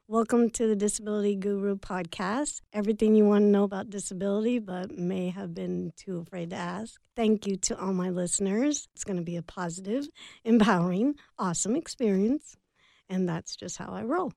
Welcome to the Disability Guru podcast. Everything you want to know about disability, but may have been too afraid to ask. Thank you to all my listeners. It's going to be a positive, empowering, awesome experience. And that's just how I roll.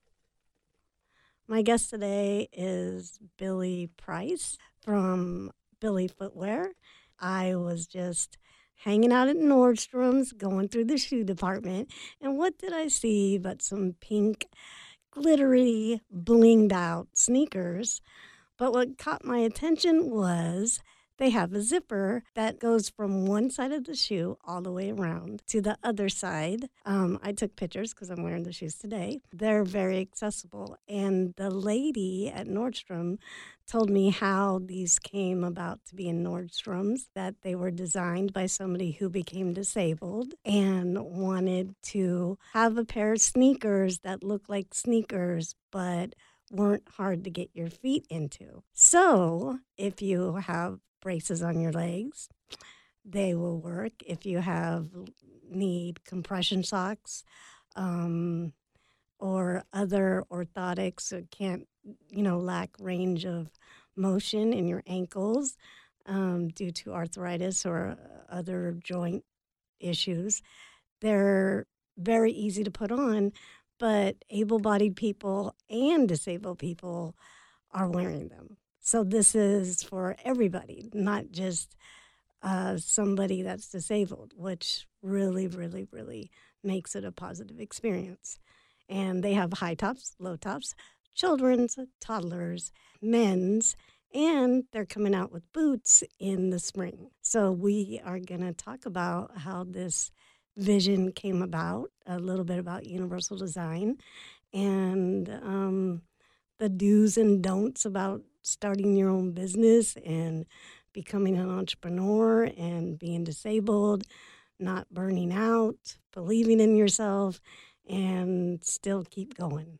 My guest today is Billy Price from Billy Footwear. I was just hanging out at Nordstrom's, going through the shoe department, and what did I see but some pink, glittery, blinged out sneakers. But what caught my attention was they have a zipper that goes from one side of the shoe all the way around to the other side. I took pictures because I'm wearing the shoes today. They're very accessible. And the lady at Nordstrom told me how these came about to be in Nordstrom's, that they were designed by somebody who became disabled and wanted to have a pair of sneakers that look like sneakers, but weren't hard to get your feet into. So if you have braces on your legs, they will work. If you need compression socks or other orthotics that can't, lack range of motion in your ankles due to arthritis or other joint issues, they're very easy to put on, but able-bodied people and disabled people are wearing them. So this is for everybody, not just somebody that's disabled, which really, really, really makes it a positive experience. And they have high tops, low tops, children's, toddlers, men's, and they're coming out with boots in the spring. So we are going to talk about how this vision came about, a little bit about universal design, and the do's and don'ts about starting your own business and becoming an entrepreneur and being disabled, not burning out, believing in yourself, and still keep going.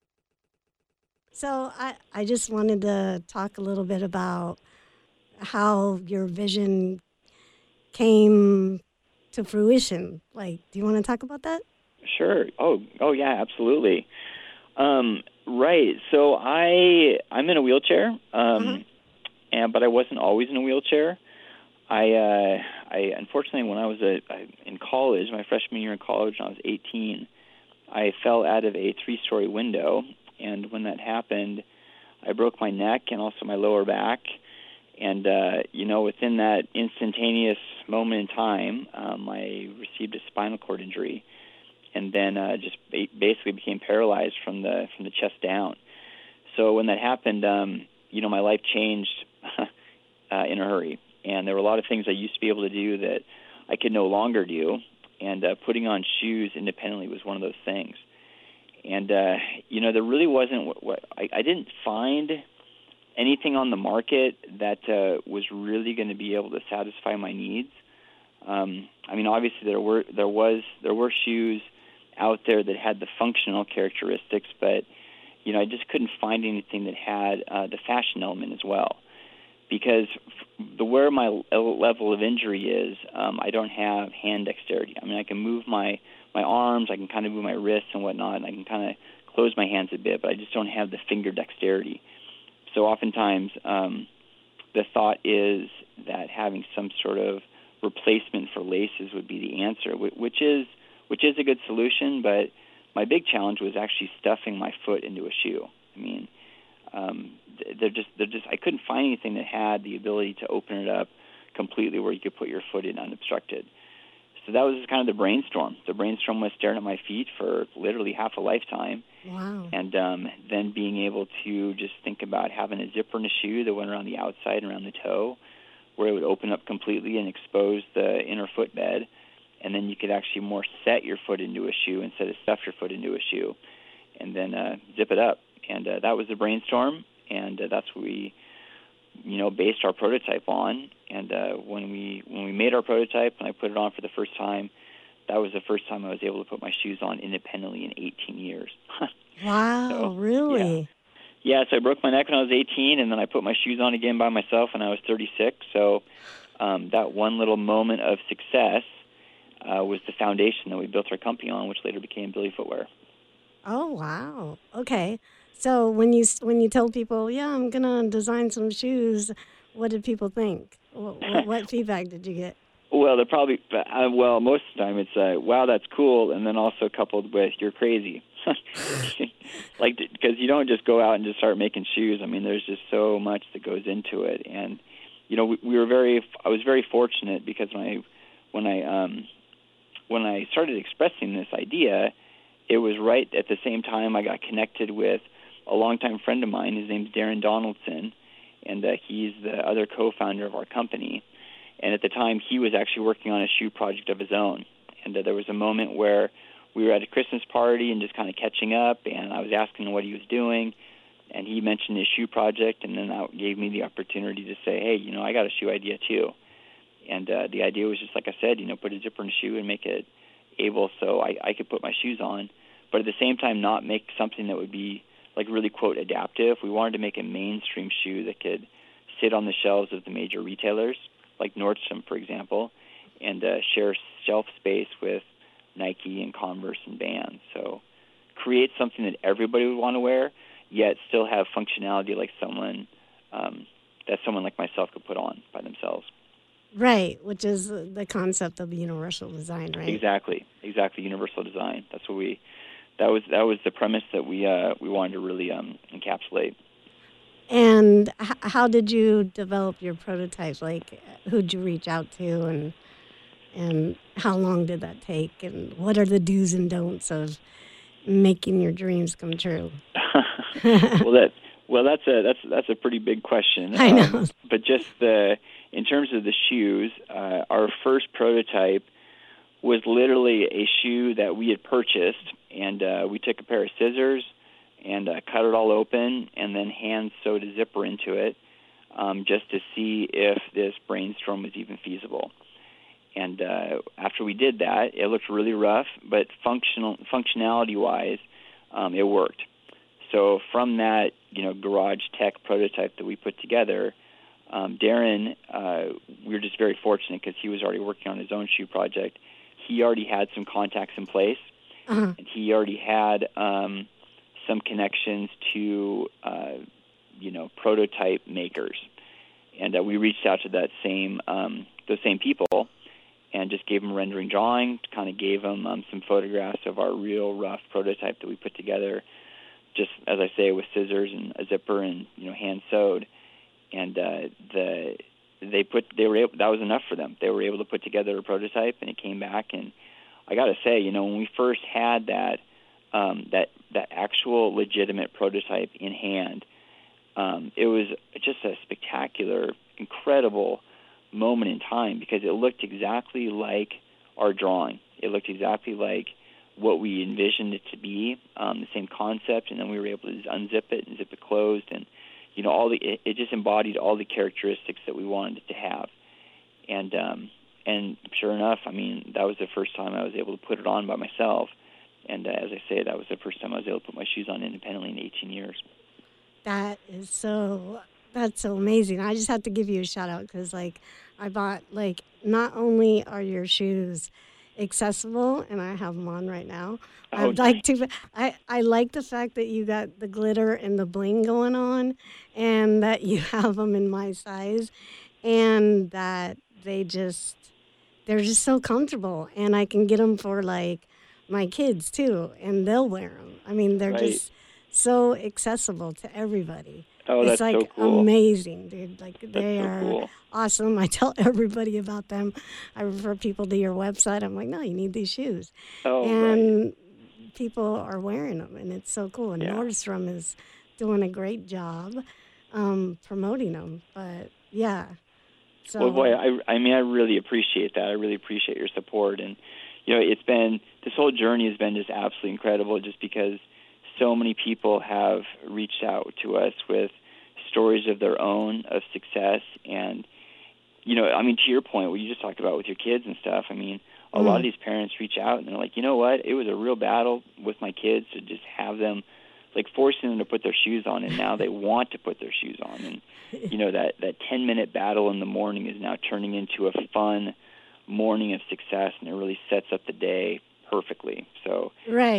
So I just wanted to talk a little bit about how your vision came to fruition. Like, do you want to talk about that? Sure. Oh, yeah, absolutely. Right. So I'm in a wheelchair, but I wasn't always in a wheelchair. I unfortunately, when I was in college, my freshman year in college, when I was 18, I fell out of a 3-story window, and when that happened, I broke my neck and also my lower back. And, within that instantaneous moment in time, I received a spinal cord injury and then just basically became paralyzed from the chest down. So when that happened, my life changed in a hurry. And there were a lot of things I used to be able to do that I could no longer do. And putting on shoes independently was one of those things. And, there really wasn't I didn't find anything on the market that was really going to be able to satisfy my needs. Obviously there were shoes out there that had the functional characteristics, but I just couldn't find anything that had the fashion element as well. Because where my level of injury is, I don't have hand dexterity. I can move my arms, I can kind of move my wrists and whatnot, and I can kind of close my hands a bit, but I just don't have the finger dexterity. So oftentimes, the thought is that having some sort of replacement for laces would be the answer, which is a good solution. But my big challenge was actually stuffing my foot into a shoe. I couldn't find anything that had the ability to open it up completely where you could put your foot in unobstructed. So that was kind of the brainstorm. The brainstorm was staring at my feet for literally half a lifetime. Wow. And then being able to just think about having a zipper in a shoe that went around the outside and around the toe, where it would open up completely and expose the inner footbed. And then you could actually more set your foot into a shoe instead of stuff your foot into a shoe, and then zip it up. And that was the brainstorm, and that's what we based our prototype on. And when we made our prototype and I put it on for the first time, that was the first time I was able to put my shoes on independently in 18 years. Wow, so, really? Yeah, so I broke my neck when I was 18, and then I put my shoes on again by myself when I was 36. So that one little moment of success was the foundation that we built our company on, which later became Billy Footwear. Oh, wow. Okay. So when you told people, yeah, I'm gonna design some shoes, what did people think? What feedback did you get? Well, they're probably most of the time it's wow, that's cool, and then also coupled with you're crazy, like because you don't just go out and just start making shoes. I mean, there's just so much that goes into it, and we were I was very fortunate because when I started expressing this idea, it was right at the same time I got connected with a longtime friend of mine. His name's Darren Donaldson, and he's the other co-founder of our company. And at the time, he was actually working on a shoe project of his own. And there was a moment where we were at a Christmas party and just kind of catching up, and I was asking him what he was doing, and he mentioned his shoe project, and then that gave me the opportunity to say, hey, I got a shoe idea too. And the idea was just, like I said, put a zipper in a shoe and make it able so I could put my shoes on, but at the same time not make something that would be like really, quote, adaptive. We wanted to make a mainstream shoe that could sit on the shelves of the major retailers, like Nordstrom, for example, and share shelf space with Nike and Converse and Vans. So create something that everybody would want to wear, yet still have functionality like someone like myself could put on by themselves. Right, which is the concept of universal design, right? Exactly, universal design. That's what that was the premise that we wanted to really encapsulate. And how did you develop your prototype? Like, who'd you reach out to, and how long did that take? And what are the do's and don'ts of making your dreams come true? That's a pretty big question. I know. But just in terms of the shoes, our first prototype was literally a shoe that we had purchased, and we took a pair of scissors and cut it all open, and then hand sewed a zipper into it, just to see if this brainstorm was even feasible. And after we did that, it looked really rough, but functionality-wise, it worked. So from that, garage tech prototype that we put together, Darren, we were just very fortunate because he was already working on his own shoe project. He already had some contacts in place, and he already had some connections to, prototype makers. And we reached out to those same people and just gave them a rendering drawing, kind of gave them some photographs of our real rough prototype that we put together, just as I say, with scissors and a zipper and hand sewed, and that was enough for them. They were able to put together a prototype, and it came back. And I got to say, when we first had that actual legitimate prototype in hand, it was just a spectacular, incredible moment in time because it looked exactly like our drawing. It looked exactly like what we envisioned it to be, the same concept, and then we were able to unzip it and zip it closed, and it just embodied all the characteristics that we wanted it to have. And sure enough, I mean, that was the first time I was able to put it on by myself, and as I say, that was the first time I was able to put my shoes on independently in 18 years. That's so amazing. I just have to give you a shout out because, I bought, not only are your shoes accessible, and I have them on right now. Oh, I like the fact that you got the glitter and the bling going on, and that you have them in my size, and that they're just so comfortable, and I can get them for my kids too, and they'll wear them. I mean, they're just so accessible to everybody. Oh, that's so cool. Amazing, dude. They so are cool. Awesome. I tell everybody about them. I refer people to your website. I'm like, no, you need these shoes. Oh, and right. People are wearing them, and it's so cool. And Yeah. Nordstrom is doing a great job promoting them. But, yeah. So, well, boy, I really appreciate that. I really appreciate your support. And, this whole journey has been just absolutely incredible just because so many people have reached out to us with stories of their own, of success. And, to your point, what you just talked about with your kids and stuff, a lot of these parents reach out and they're like, you know what, it was a real battle with my kids to just have them, forcing them to put their shoes on, and now they want to put their shoes on. And, that 10-minute battle in the morning is now turning into a fun morning of success, and it really sets up the day perfectly. So right.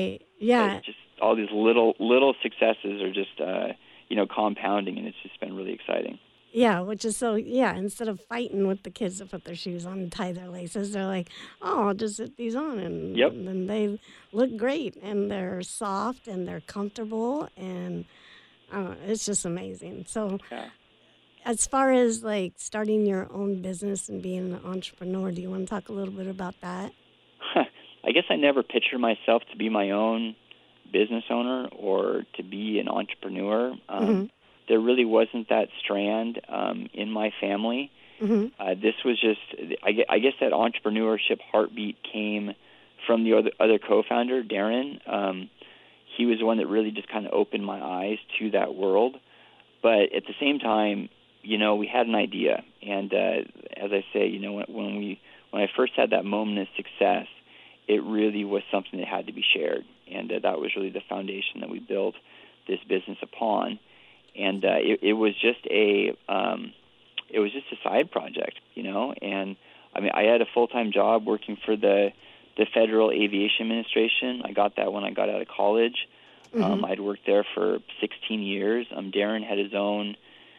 Yeah. Just all these little successes are just compounding, and it's just been really exciting. Yeah, which is so, yeah, instead of fighting with the kids to put their shoes on and tie their laces, they're like, oh, I'll just put these on. Yep. And then they look great and they're soft and they're comfortable. And it's just amazing. So, Yeah. as far as like starting your own business and being an entrepreneur, do you want to talk a little bit about that? I guess I never pictured myself to be my own business owner or to be an entrepreneur. There really wasn't that strand in my family. This was just, I guess that entrepreneurship heartbeat came from the other co-founder, Darren. He was the one that really just kind of opened my eyes to that world. But at the same time, we had an idea. And as I say, when I first had that moment of success, it really was something that had to be shared. And that was really the foundation that we built this business upon. And it was just a side project, And I mean, I had a full-time job working for the Federal Aviation Administration. I got that when I got out of college. I'd worked there for 16 years. Darren had his own,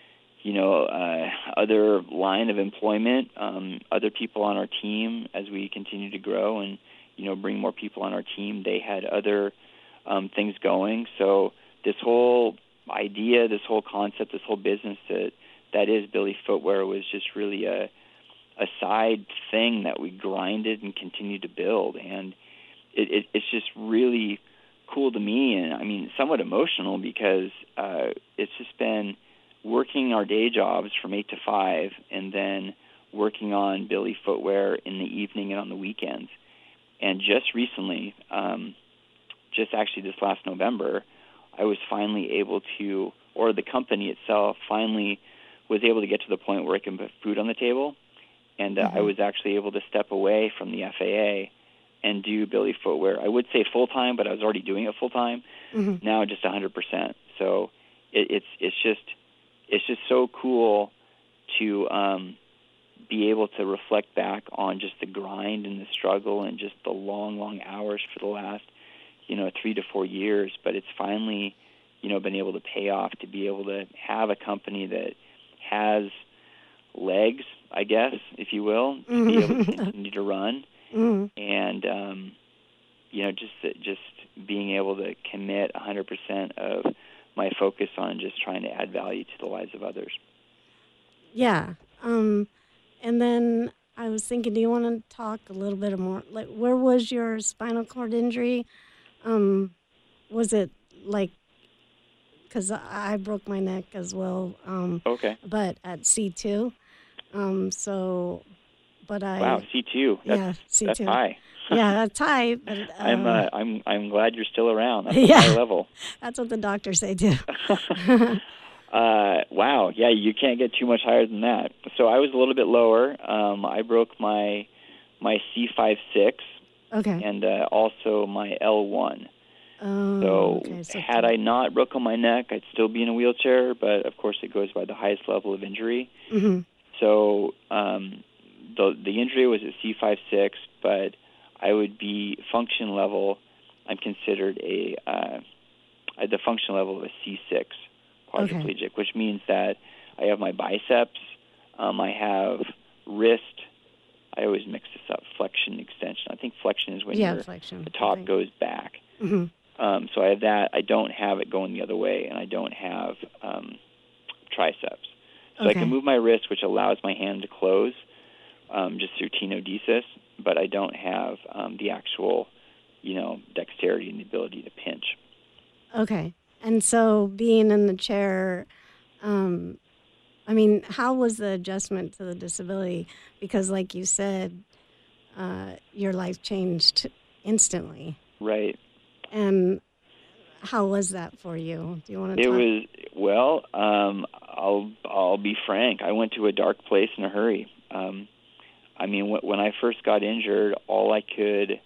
other line of employment. Other people on our team, as we continue to grow and bring more people on our team, they had other things going. So this whole idea, this whole concept, this whole business that is Billy Footwear was just really a side thing that we grinded and continued to build. And it's just really cool to me, and I mean somewhat emotional, because it's just been working our day jobs from 8 to 5 and then working on Billy Footwear in the evening and on the weekends. And just recently, just actually this last November, I was finally able to, or the company itself finally was able to get to the point where I can put food on the table. And I was actually able to step away from the FAA and do Billy Footwear. I would say full-time, but I was already doing it full-time. Now just 100%. So it's just so cool to be able to reflect back on just the grind and the struggle and just the long hours for the last 3 to 4 years. But it's finally been able to pay off, to be able to have a company that has legs, I guess, if you will, to be able to continue to run. And just being able to commit 100% of my focus on just trying to add value to the lives of others. Yeah. And then I was thinking, do you want to talk a little bit more? Like, where was your spinal cord injury? Was it like, because I broke my neck as well. Okay. But at C2. Wow, C2. C2. That's high. Yeah, that's high. But, I'm glad you're still around. That's a high level. That's what the doctors say too. Wow. Yeah, you can't get too much higher than that. So I was a little bit lower. I broke my C5-6. Okay. And also my L1. So had I not broken my neck, I'd still be in a wheelchair, but of course it goes by the highest level of injury. So the injury was at C5-6, but I would be function level. I'm considered the function level of a C6 quadriplegic, which means that I have my biceps, I have wrist. I always mix this up, flexion, extension. I think flexion is when the top goes back. So I have that. I don't have it going the other way, and I don't have triceps. So I can move my wrist, which allows my hand to close just through tenodesis, but I don't have the actual, dexterity and the ability to pinch. Okay. And so being in the chair, how was the adjustment to the disability? Because like you said, your life changed instantly. Right. And how was that for you? Do you want to talk? It was, I'll be frank. I went to a dark place in a hurry. When I first got injured, all I could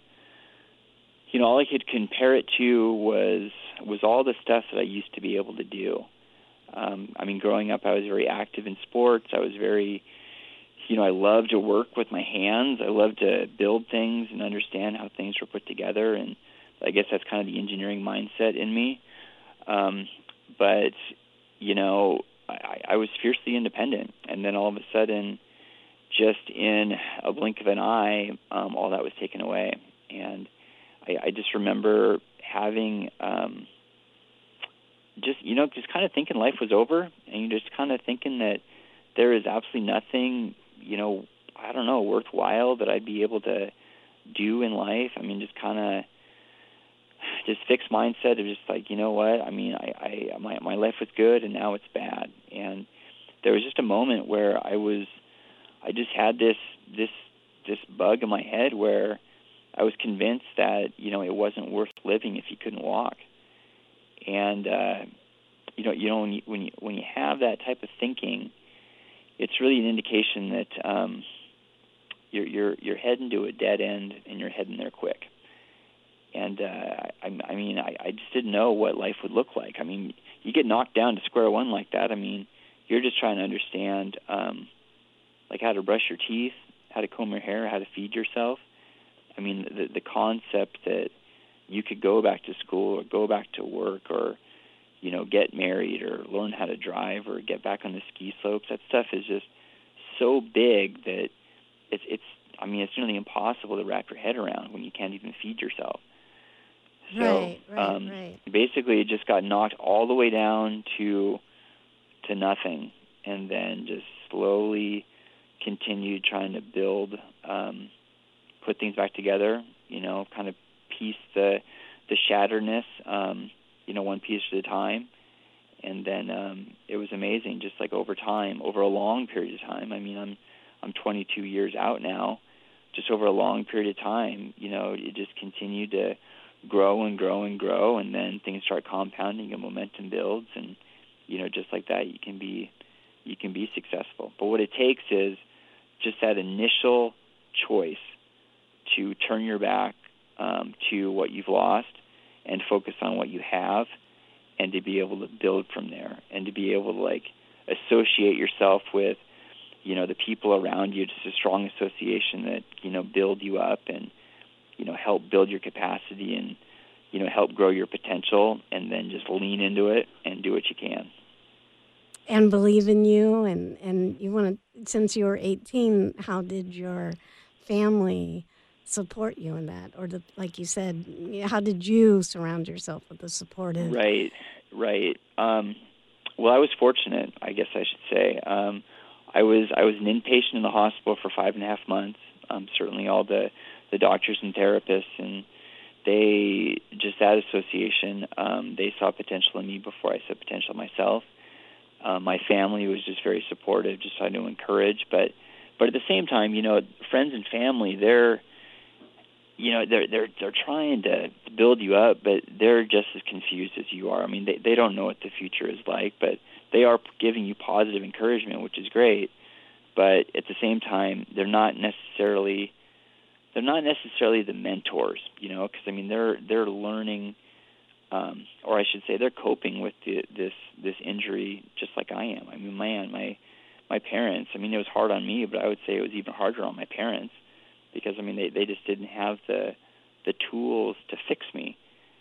compare it to was all the stuff that I used to be able to do. Growing up, I was very active in sports. I was very, I loved to work with my hands. I loved to build things and understand how things were put together. And I guess that's kind of the engineering mindset in me. But, you know, I was fiercely independent. And then all of a sudden, just in a blink of an eye, all that was taken away. And I just remember having just kind of thinking life was over, and you're just kind of thinking that there is absolutely nothing, I don't know, worthwhile that I'd be able to do in life. I mean, just kind of just fixed mindset of just like, you know what, I mean, my life was good and now it's bad. And there was just a moment where I just had this bug in my head where I was convinced that, it wasn't worth living if you couldn't walk. And when you have that type of thinking, it's really an indication that you're heading to a dead end, and you're heading there quick. And I just didn't know what life would look like. I mean, you get knocked down to square one like that. I mean, you're just trying to understand, like how to brush your teeth, how to comb your hair, how to feed yourself. I mean, the concept that you could go back to school or go back to work or, get married or learn how to drive or get back on the ski slopes, that stuff is just so big that it's nearly impossible to wrap your head around when you can't even feed yourself. So right. Basically, it just got knocked all the way down to nothing, and then just slowly continued trying to build, put things back together, kind of piece the shatteredness, one piece at a time. And then it was amazing, just like over time, over a long period of time. I mean, I'm 22 years out now. Just over a long period of time, it just continued to grow and grow and grow, and then things start compounding and momentum builds, and just like that, you can be successful. But what it takes is just that initial choice to turn your back to what you've lost and focus on what you have, and to be able to build from there, and to be able to associate yourself with the people around you, just a strong association that build you up and help build your capacity and help grow your potential, and then just lean into it and do what you can. And believe in you, and you want to, since you were 18, how did your family support you in that? Or like you said, how did you surround yourself with a supportive? Right. Well, I was fortunate, I guess I should say. I was an inpatient in the hospital for 5.5 months. Certainly all the doctors and therapists, and they, just that association, they saw potential in me before I saw potential in myself. My family was just very supportive, just trying to encourage. But at the same time, friends and family, they're trying to build you up, but they're just as confused as you are. I mean, they don't know what the future is like, but they are giving you positive encouragement, which is great. But at the same time, they're not necessarily the mentors, because I mean they're learning, or I should say they're coping with this injury just like I am. I mean, my parents. I mean, it was hard on me, but I would say it was even harder on my parents, because I mean they just didn't have the tools to fix me.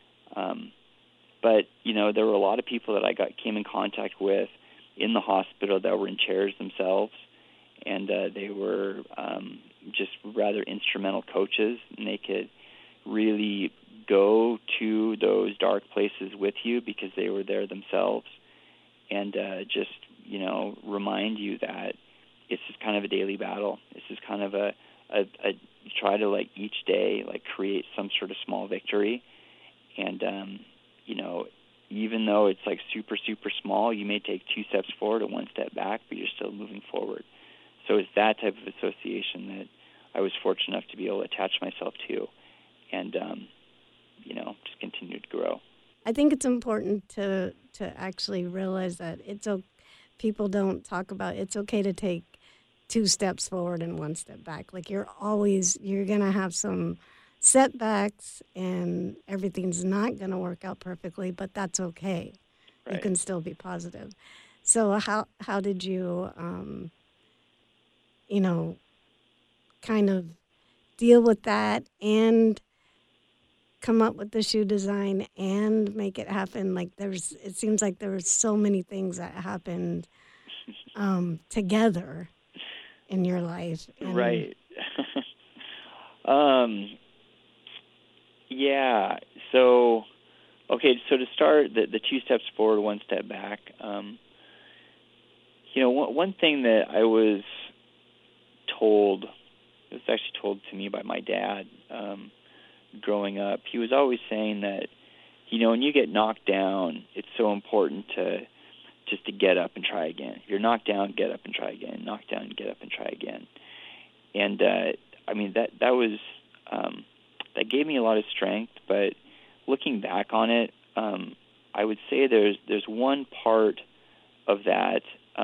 But there were a lot of people that came in contact with in the hospital that were in chairs themselves, and they were just rather instrumental coaches, and they could really go to those dark places with you because they were there themselves, and just remind you that it's just kind of a daily battle. It's just kind of a try to each day create some sort of small victory, and even though it's super small, you may take 2 steps forward and 1 step back, but you're still moving forward. So it's that type of association that I was fortunate enough to be able to attach myself to, and just continue to grow. I think it's important to actually realize that people don't talk about it's okay to take 2 steps forward and 1 step back. You're going to have some setbacks, and everything's not going to work out perfectly, but that's okay. Right. You can still be positive. So how did you, kind of deal with that and come up with the shoe design and make it happen? Like it seems like there were so many things that happened together in your life. Right. Yeah. So, okay. So to start, the 2 steps forward, 1 step back. One thing that I was told, it was actually told to me by my dad growing up. He was always saying that, when you get knocked down, it's so important to get up and try again. You're knocked down, get up and try again. Knocked down, get up and try again. And that was that gave me a lot of strength. But looking back on it, I would say there's one part of that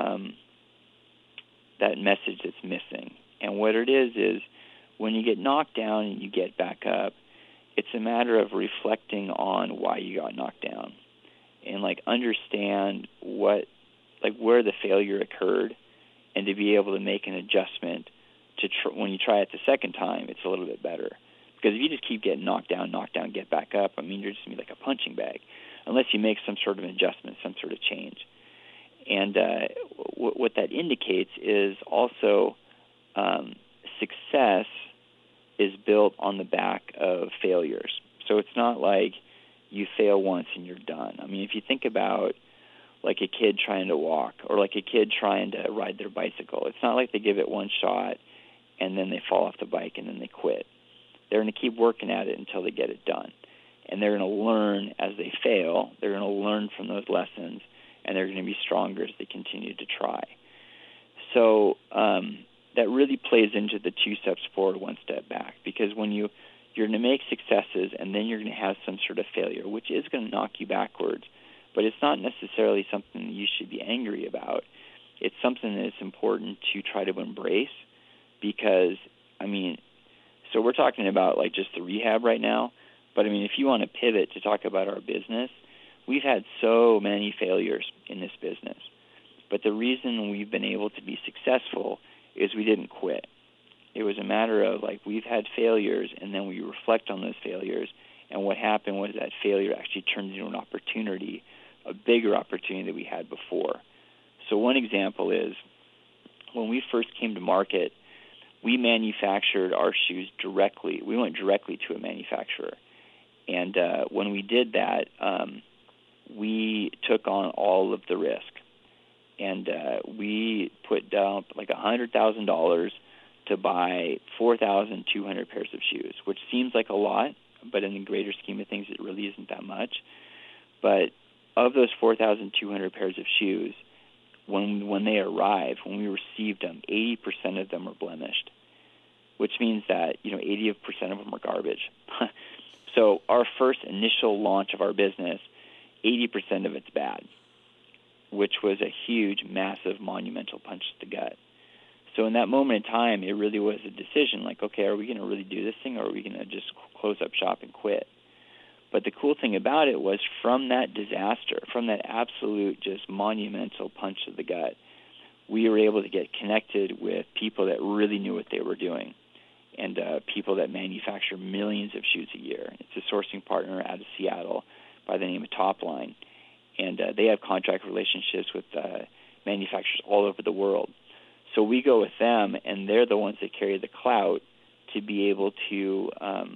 that message that's missing. And what it is when you get knocked down and you get back up, it's a matter of reflecting on why you got knocked down and understand where the failure occurred, and to be able to make an adjustment to when you try it the second time, it's a little bit better. Because if you just keep getting knocked down, get back up, you're just going to be like a punching bag unless you make some sort of adjustment, some sort of change. And what that indicates is also success is built on the back of failures. So it's not like you fail once and you're done. If you think about like a kid trying to walk or like a kid trying to ride their bicycle, it's not like they give it one shot and then they fall off the bike and then they quit. They're going to keep working at it until they get it done. And they're going to learn as they fail. They're going to learn from those lessons, and they're going to be stronger as they continue to try. So that really plays into the 2 steps forward, 1 step back, because when you're going to make successes and then you're going to have some sort of failure, which is going to knock you backwards, but it's not necessarily something that you should be angry about. It's something that it's important to try to embrace because, so we're talking about just the rehab right now, but if you want to pivot to talk about our business, we've had so many failures in this business. But the reason we've been able to be successful is we didn't quit. It was a matter of we've had failures, and then we reflect on those failures, and what happened was that failure actually turned into an opportunity, a bigger opportunity that we had before. So one example is when we first came to market, we manufactured our shoes directly. We went directly to a manufacturer. And when we did that, we took on all of the risk. And we put down $100,000 to buy 4,200 pairs of shoes, which seems like a lot, but in the greater scheme of things, it really isn't that much. But of those 4,200 pairs of shoes, when they arrived, when we received them, 80% of them were blemished, which means that 80% of them are garbage. So our first initial launch of our business, 80% of it's bad, which was a huge, massive, monumental punch to the gut. So in that moment in time, it really was a decision okay, are we going to really do this thing, or are we going to just close up shop and quit? But the cool thing about it was from that disaster, from that absolute just monumental punch to the gut, we were able to get connected with people that really knew what they were doing, and people that manufacture millions of shoes a year. It's a sourcing partner out of Seattle by the name of Topline, and they have contract relationships with manufacturers all over the world. So we go with them, and they're the ones that carry the clout to be able to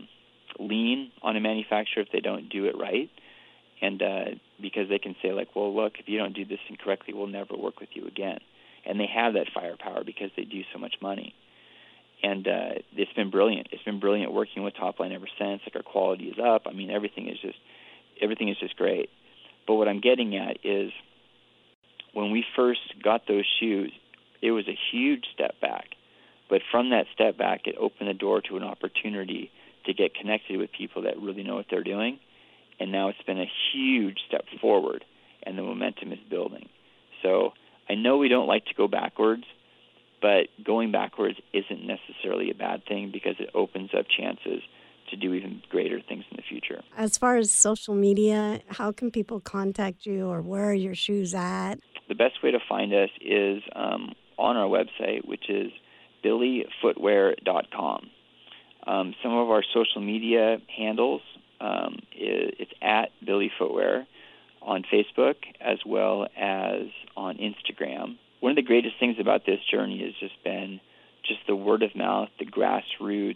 lean on a manufacturer if they don't do it right, and because they can say well, look, if you don't do this thing correctly, we'll never work with you again. And they have that firepower because they do so much money. And it's been brilliant. It's been brilliant working with Topline ever since. Our quality is up. Everything is just great. But what I'm getting at is when we first got those shoes, it was a huge step back. But from that step back, it opened the door to an opportunity to get connected with people that really know what they're doing. And now it's been a huge step forward, and the momentum is building. So I know we don't like to go backwards, but going backwards isn't necessarily a bad thing because it opens up chances to do even greater things in the future. As far as social media, how can people contact you, or where are your shoes at? The best way to find us is on our website, which is billyfootwear.com. Some of our social media handles it's at Billy Footwear on Facebook as well as on Instagram. One of the greatest things about this journey has just been just the word of mouth, the grassroots.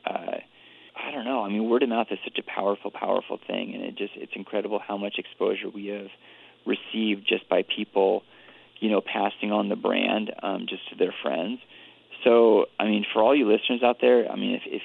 I don't know. I mean, word of mouth is such a powerful, powerful thing, and it's incredible how much exposure we have received just by people, passing on the brand just to their friends. So, I mean, for all you listeners out there, I mean, if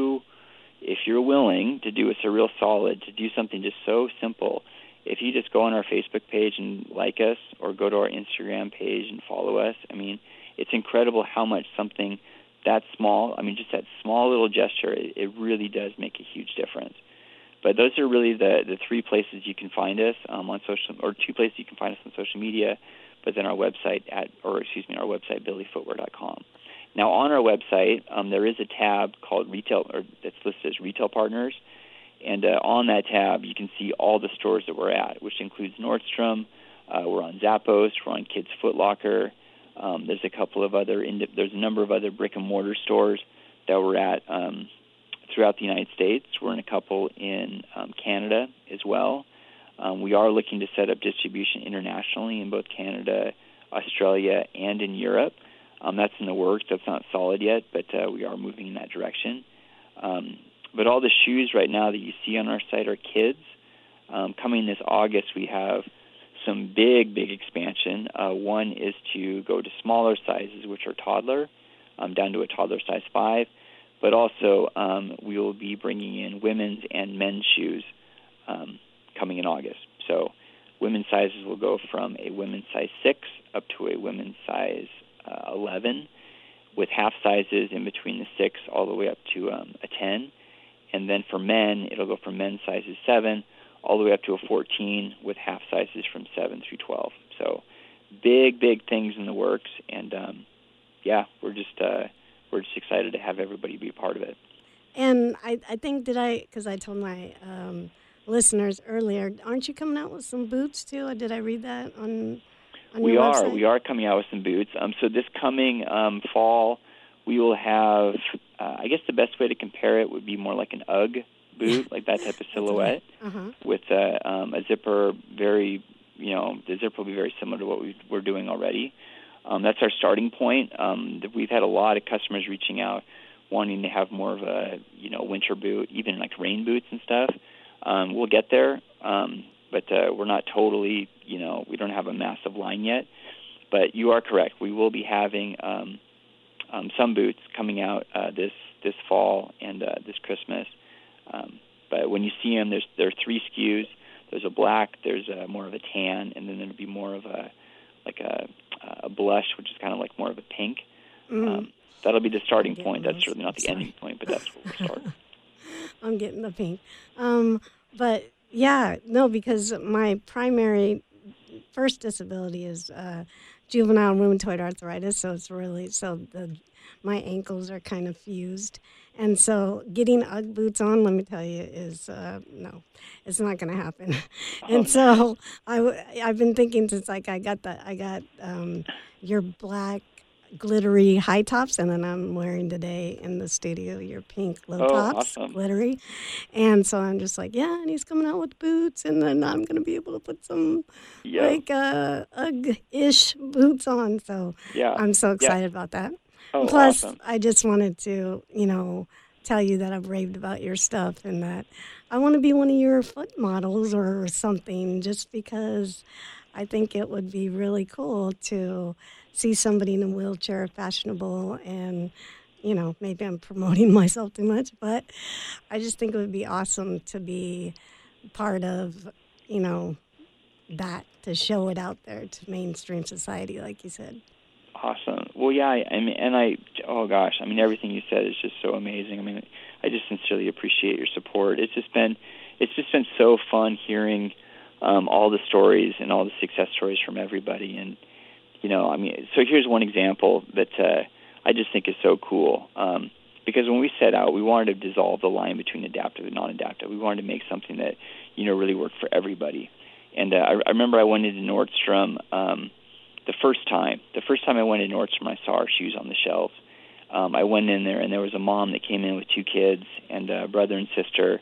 you're willing to do us a real solid, to do something just so simple, if you just go on our Facebook page and like us, or go to our Instagram page and follow us, I mean, it's incredible how much something that small, I mean, just that small little gesture, it really does make a huge difference. But those are really the three places you can find us on social, or two places you can find us on social media, but then our website billyfootwear.com. Now, on our website, there is a tab called Retail, or that's listed as Retail Partners, and on that tab, you can see all the stores that we're at, which includes Nordstrom. We're on Zappos. We're on Kids Foot Locker. There's a number of other brick and mortar stores that we're at throughout the United States. We're in a couple in Canada as well. We are looking to set up distribution internationally in both Canada, Australia, and in Europe. That's in the works. That's not solid yet, but we are moving in that direction. But all the shoes right now that you see on our site are kids. Coming this August, we have some big expansion. One is to go to smaller sizes, which are toddler, down to a toddler size 5. But also, we will be bringing in women's and men's shoes coming in August. So women's sizes will go from a women's size 6 up to a women's size 11, with half sizes in between the 6 all the way up to a 10. And then for men, it'll go from men's sizes 7 all the way up to a 14, with half sizes from 7 through 12. So big things in the works, and we're just excited to have everybody be a part of it. And I think because I told my listeners earlier, aren't you coming out with some boots too? Did I read that on your website? We are coming out with some boots. So this coming fall, we will have, I guess the best way to compare it would be more like an UGG boot, like that type of silhouette, with a zipper. The zipper will be very similar to what we're doing already. That's our starting point. We've had a lot of customers reaching out, wanting to have more of a winter boot, even like rain boots and stuff. We'll get there, but we're not totally, we don't have a massive line yet. But you are correct. We will be having some boots coming out this fall and this Christmas. But when you see them, there are 3 SKUs. There's a black, there's more of a tan, and then there'll be more of a blush, which is kind of like more of a pink. That'll be the starting point. That's certainly not the ending point, but that's where we'll start. I'm getting the pink. But yeah, no, because my primary first disability is juvenile rheumatoid arthritis, so it's really my ankles are kind of fused, and so getting UGG boots on, let me tell you, is no, it's not going to happen. And so I've been thinking since I got your black glittery high tops, and then I'm wearing today in the studio your pink low tops, awesome. Glittery, and so I'm just like, and he's coming out with boots, and then I'm going to be able to put some UGG-ish boots on, so I'm so excited about that. Plus, awesome. I just wanted to, tell you that I've raved about your stuff and that I want to be one of your foot models or something, just because I think it would be really cool to see somebody in a wheelchair fashionable, and, maybe I'm promoting myself too much, but I just think it would be awesome to be part of, that, to show it out there to mainstream society, like you said. Awesome. Well, everything you said is just so amazing. I mean, I just sincerely appreciate your support. It's just been so fun hearing all the stories and all the success stories from everybody. And, so here's one example that I just think is so cool. Because when we set out, we wanted to dissolve the line between adaptive and non-adaptive. We wanted to make something that, really worked for everybody. And I remember I went into Nordstrom the first time I went into Nordstrom, I saw our shoes on the shelves. I went in there, and there was a mom that came in with 2 kids and a brother and sister,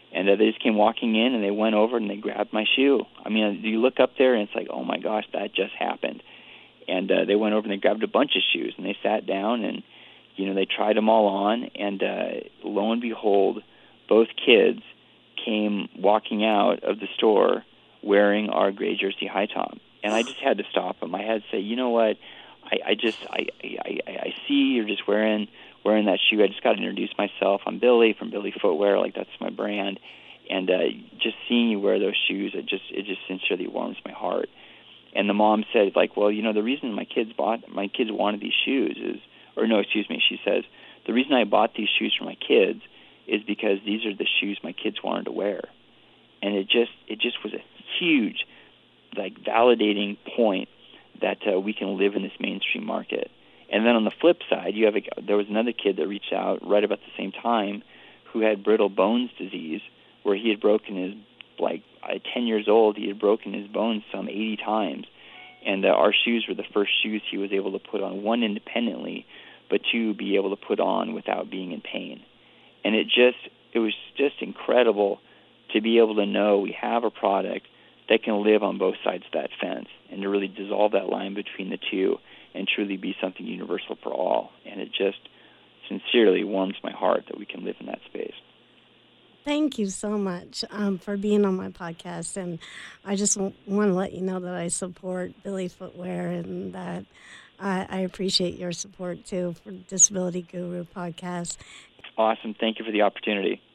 And they just came walking in, and they went over and they grabbed my shoe. I mean, you look up there, and it's like, oh, my gosh, that just happened. And they went over and they grabbed a bunch of shoes, and they sat down, and, they tried them all on. And lo and behold, both kids came walking out of the store wearing our gray jersey high top. And I just had to stop them. I had to say, you know what, I see you're just wearing that shoe. I just got to introduce myself. I'm Billy from Billy Footwear. Like, that's my brand. And just seeing you wear those shoes, it just sincerely warms my heart. And the mom said, like, well, the reason my kids wanted these shoes she says, the reason I bought these shoes for my kids is because these are the shoes my kids wanted to wear. And it just was a huge, like, validating point that we can live in this mainstream market. And then on the flip side, there was another kid that reached out right about the same time who had brittle bones disease, where he had broken his, at 10 years old, he had broken his bones some 80 times. And our shoes were the first shoes he was able to put on, one, independently, but two, be able to put on without being in pain. And it was just incredible to be able to know we have a product that can live on both sides of that fence, and to really dissolve that line between the two and truly be something universal for all. And it just sincerely warms my heart that we can live in that space. Thank you so much for being on my podcast. And I just want to let you know that I support Billy Footwear, and that I appreciate your support, too, for Disability Guru podcast. Awesome. Thank you for the opportunity.